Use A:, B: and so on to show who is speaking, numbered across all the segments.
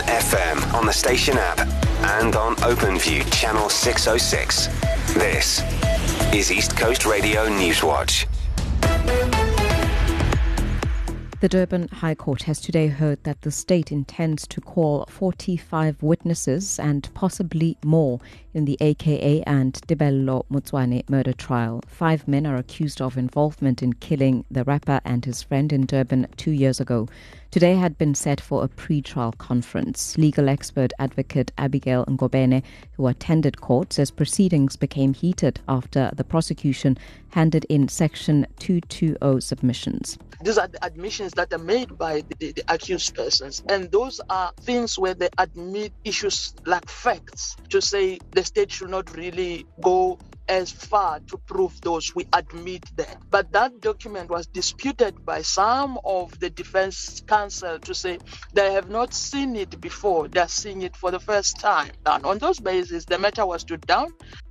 A: FM on the station app and on OpenView channel 606. This is East Coast Radio Newswatch.
B: The Durban High Court has today heard that the state intends to call 45 witnesses and possibly more in the AKA and Tebello Motswane murder trial. 5 men are accused of involvement in killing the rapper and his friend in Durban 2 years ago. Today had been set for a pre-trial conference. Legal expert advocate Abigail Ngobene, who attended court, says proceedings became heated after the prosecution handed in Section 220 submissions.
C: These are the admissions that are made by the accused persons. And those are things where they admit issues like facts to say the state should not really go as far to prove those. We admit that. But that document was disputed by some of the defense counsel to say they have not seen it before. They're seeing it for the first time. And on those bases, the matter was stood down.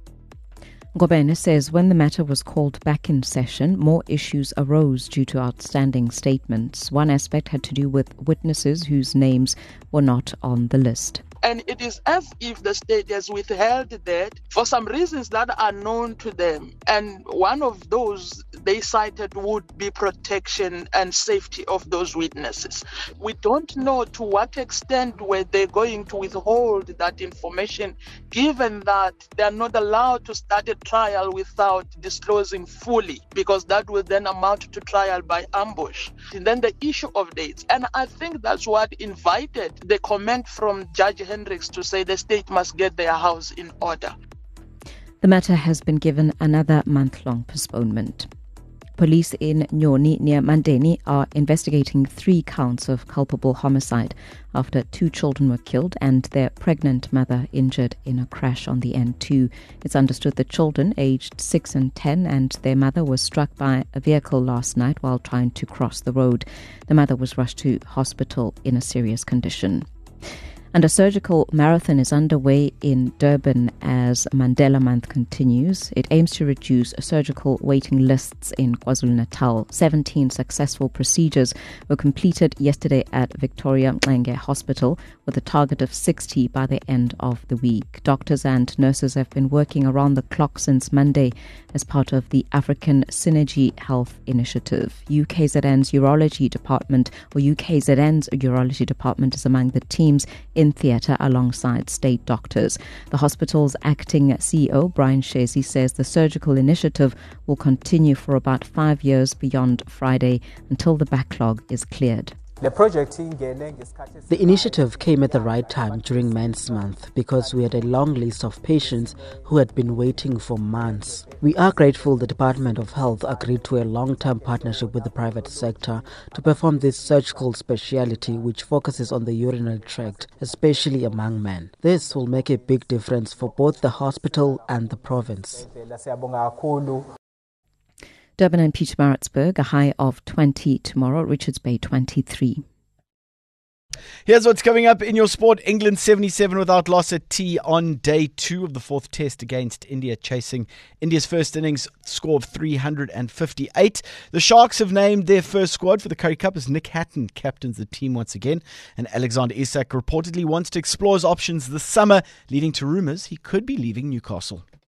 B: Ngobene says when the matter was called back in session, more issues arose due to outstanding statements. One aspect had to do with witnesses whose names were not on the list.
C: And it is as if the state has withheld that for some reasons that are known to them. And one of those they cited would be protection and safety of those witnesses. We don't know to what extent were they going to withhold that information, given that they are not allowed to start a trial without disclosing fully, because that will then amount to trial by ambush. And then the issue of dates. And I think that's what invited the comment from Judge Hendricks to say the state must get their house in order.
B: The matter has been given another month-long postponement. Police in Nyoni near Mandeni are investigating 3 counts of culpable homicide after 2 children were killed and their pregnant mother injured in a crash on the N2. It's understood the children, aged 6 and 10, and their mother was struck by a vehicle last night while trying to cross the road. The mother was rushed to hospital in a serious condition. And a surgical marathon is underway in Durban as Mandela Month continues. It aims to reduce surgical waiting lists in KwaZulu-Natal. 17 successful procedures were completed yesterday at Victoria Mxenge Hospital with a target of 60 by the end of the week. Doctors and nurses have been working around the clock since Monday as part of the African Synergy Health Initiative. UKZN's Urology Department is among the teams in theatre alongside state doctors. The hospital's acting CEO, Brian Shezi, says the surgical initiative will continue for about 5 years beyond Friday until the backlog is cleared.
D: The initiative came at the right time during Men's Month because we had a long list of patients who had been waiting for months. We are grateful the Department of Health agreed to a long-term partnership with the private sector to perform this surgical speciality which focuses on the urinary tract, especially among men. This will make a big difference for both the hospital and the province.
B: Durban and Pietermaritzburg, a high of 20 tomorrow. Richards Bay, 23.
E: Here's what's coming up in your sport. England 77 without loss at tea on day 2 of the 4th test against India, chasing India's first innings score of 358. The Sharks have named their first squad for the Currie Cup as Nick Hatton captains the team once again. And Alexander Isak reportedly wants to explore his options this summer, leading to rumours he could be leaving Newcastle.